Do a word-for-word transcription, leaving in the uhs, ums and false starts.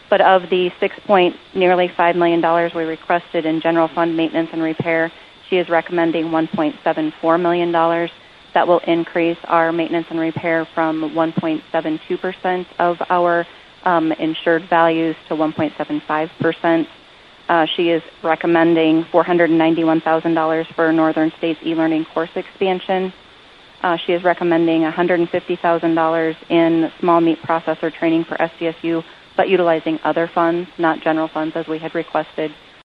But of the six point nearly five million dollars we requested in general fund maintenance and repair, she is recommending one point seven four million dollars. That will increase our maintenance and repair from one point seven two percent of our um, insured values to one point seven five percent. Uh, she is recommending four hundred ninety-one thousand dollars for Northern States e-learning course expansion. Uh, she is recommending one hundred fifty thousand dollars in small meat processor training for S D S U, but utilizing other funds, not general funds as we had requested.